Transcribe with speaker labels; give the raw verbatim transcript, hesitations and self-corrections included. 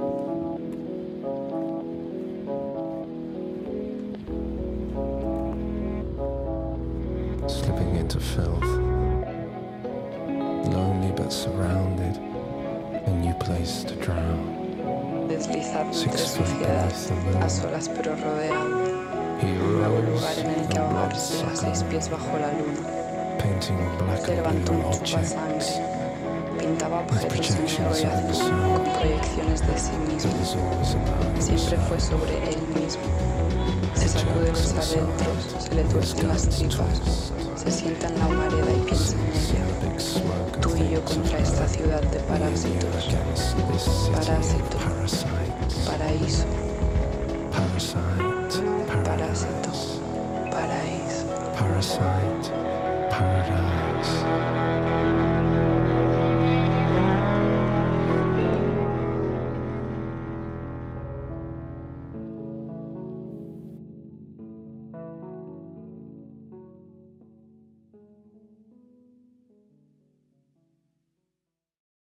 Speaker 1: Slipping into filth, lonely but surrounded, a new place to drown.
Speaker 2: Deslizar entre suciedad, a solas pero rodeado. Un nuevo lugar en el que ahogarse a seis pies bajo la luna. Se levantó un chupasangre. Pintaba objetos en negro y azul con proyecciones de sí mismo. Siempre fue sobre él mismo. Se sacude los adentros, se le tuercen las tripas. Se sienta en la humareda y piensa en ella. Tú y yo contra esta ciudad de parásitos. Parásito. Paraíso. Parásito. Paraíso.
Speaker 1: Parasite.